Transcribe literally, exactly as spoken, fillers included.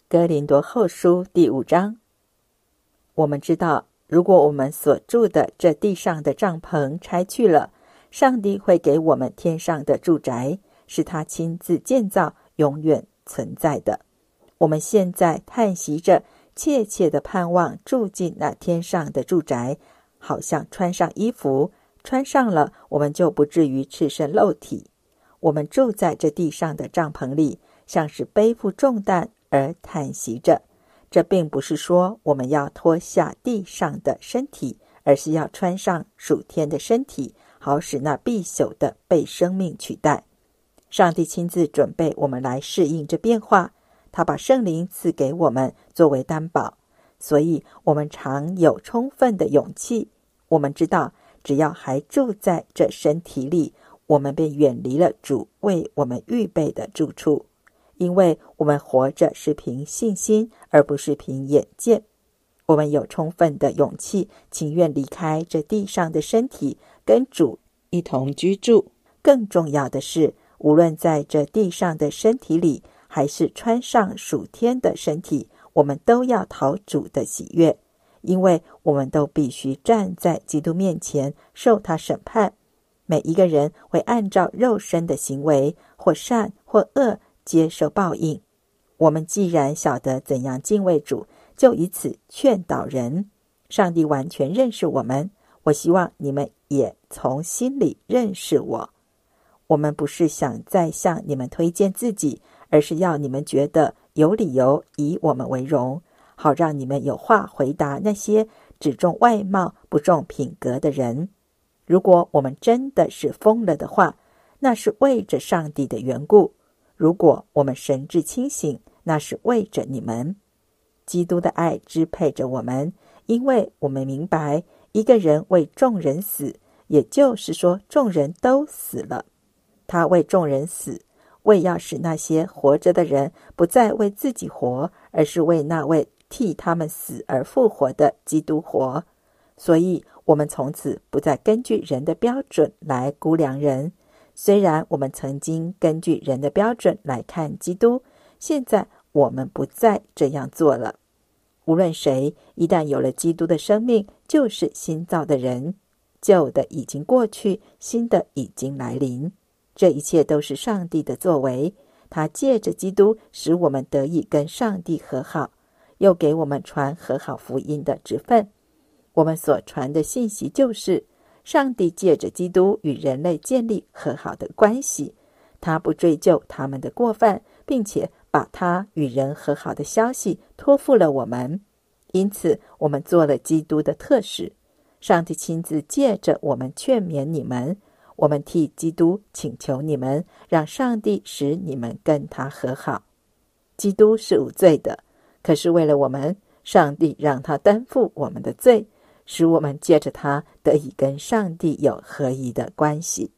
哥林多后书第五章。我们知道，如果我们所住的这地上的帐篷拆去了，上帝会给我们天上的住宅，是他亲自建造，永远存在的。我们现在叹息着，切切的盼望住进那天上的住宅，好像穿上衣服，穿上了，我们就不至于赤身露体。我们住在这地上的帐篷里，像是背负重担而叹息着。这并不是说我们要脱下地上的身体，而是要穿上属天的身体，好使那必朽的被生命取代。上帝亲自准备我们来适应这变化，他把圣灵赐给我们作为担保，所以我们常有充分的勇气。我们知道，只要还住在这身体里，我们便远离了主为我们预备的住处，因为我们活着是凭信心，而不是凭眼见。我们有充分的勇气，情愿离开这地上的身体，跟主一同居住。更重要的是，无论在这地上的身体里，还是穿上属天的身体，我们都要讨主的喜悦，因为我们都必须站在基督面前受他审判。每一个人会按照肉身的行为，或善或恶，接受报应。我们既然晓得怎样敬畏主，就以此劝导人。上帝完全认识我们，我希望你们也从心里认识我。我们不是想再向你们推荐自己，而是要你们觉得有理由以我们为荣，好让你们有话回答那些只重外貌不重品格的人。如果我们真的是疯了的话，那是为着上帝的缘故；如果我们神志清醒，那是为着你们。基督的爱支配着我们，因为我们明白，一个人为众人死，也就是说众人都死了。他为众人死，为要使那些活着的人不再为自己活，而是为那位替他们死而复活的基督活。所以我们从此不再根据人的标准来估量人。虽然我们曾经根据人的标准来看基督，现在我们不再这样做了。无论谁，一旦有了基督的生命，就是新造的人，旧的已经过去，新的已经来临。这一切都是上帝的作为，他借着基督使我们得以跟上帝和好，又给我们传和好福音的职分。我们所传的信息就是，上帝借着基督与人类建立和好的关系，他不追究他们的过犯，并且把他与人和好的消息托付了我们。因此我们做了基督的特使，上帝亲自借着我们劝勉你们，我们替基督请求你们，让上帝使你们跟他和好。基督是无罪的，可是为了我们，上帝让他担负我们的罪，使我们借着他得以跟上帝有合一的关系。